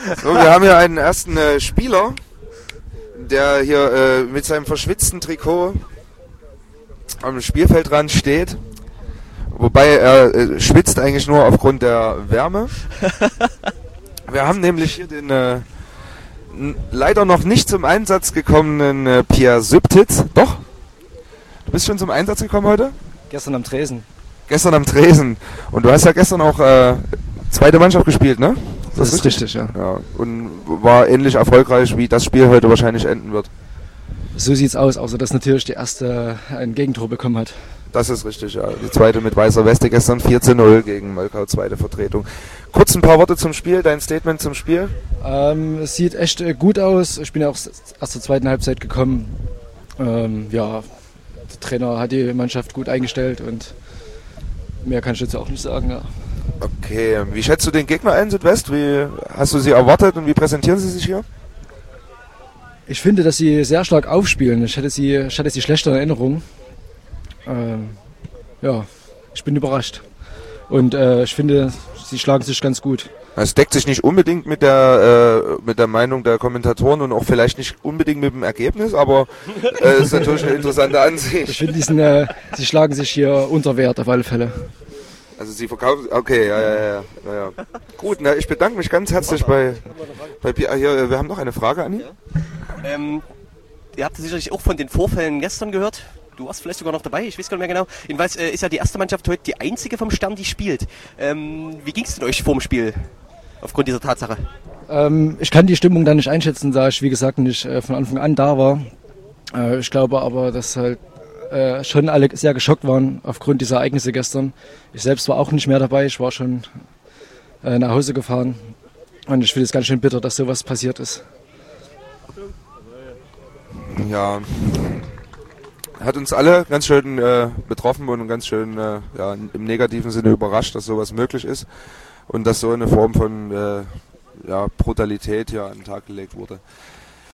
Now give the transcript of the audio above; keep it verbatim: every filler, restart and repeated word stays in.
So, wir haben hier einen ersten äh, Spieler, der hier äh, mit seinem verschwitzten Trikot am Spielfeldrand steht. Wobei er äh, schwitzt eigentlich nur aufgrund der Wärme. Wir haben nämlich hier den äh, n- leider noch nicht zum Einsatz gekommenen äh, Pierre Sübtitz. Doch? Du bist schon zum Einsatz gekommen heute? Gestern am Tresen. Gestern am Tresen. Und du hast ja gestern auch äh, zweite Mannschaft gespielt, ne? Das, das ist richtig, ja. ja. Und war ähnlich erfolgreich, wie das Spiel heute wahrscheinlich enden wird. So sieht's aus, außer dass natürlich die erste ein Gegentor bekommen hat. Das ist richtig, ja. Die zweite mit weißer Weste gestern vier zu null gegen Molkau, zweite Vertretung. Kurz ein paar Worte zum Spiel, dein Statement zum Spiel? Ähm, es sieht echt äh, gut aus. Ich bin ja auch erst zur zweiten Halbzeit gekommen. Ähm, ja, der Trainer hat die Mannschaft gut eingestellt und mehr kann ich jetzt auch nicht sagen, ja. Okay, wie schätzt du den Gegner ein, Südwest? Wie hast du sie erwartet und wie präsentieren sie sich hier? Ich finde, dass sie sehr stark aufspielen. Ich hatte sie, ich hatte sie schlecht in Erinnerung. Ähm, ja, ich bin überrascht. Und äh, ich finde, sie schlagen sich ganz gut. Es deckt sich nicht unbedingt mit der äh, mit der Meinung der Kommentatoren und auch vielleicht nicht unbedingt mit dem Ergebnis, aber es äh, ist natürlich eine interessante Ansicht. Ich finde, die sind, äh, sie schlagen sich hier unter Wert auf alle Fälle. Also sie verkaufen, okay, ja, ja, ja, ja, ja. Gut, na, ich bedanke mich ganz herzlich bei, bei Pierre. Hier, wir haben noch eine Frage an ihn. Ja. Ähm, ihr habt sicherlich auch von den Vorfällen gestern gehört. Du warst vielleicht sogar noch dabei, ich weiß gar nicht mehr genau. Jedenfalls äh, ist ja die erste Mannschaft heute die einzige vom Stern, die spielt. Ähm, wie ging es denn euch vor dem Spiel, aufgrund dieser Tatsache? Ähm, ich kann die Stimmung da nicht einschätzen, da ich, wie gesagt, nicht äh, von Anfang an da war. Äh, ich glaube aber, dass halt äh, schon alle sehr geschockt waren aufgrund dieser Ereignisse gestern. Ich selbst war auch nicht mehr dabei, ich war schon äh, nach Hause gefahren. Und ich finde es ganz schön bitter, dass sowas passiert ist. Ja, hat uns alle ganz schön äh, betroffen und ganz schön äh, ja, im negativen Sinne überrascht, dass sowas möglich ist und dass so eine Form von äh, ja, Brutalität hier an den Tag gelegt wurde.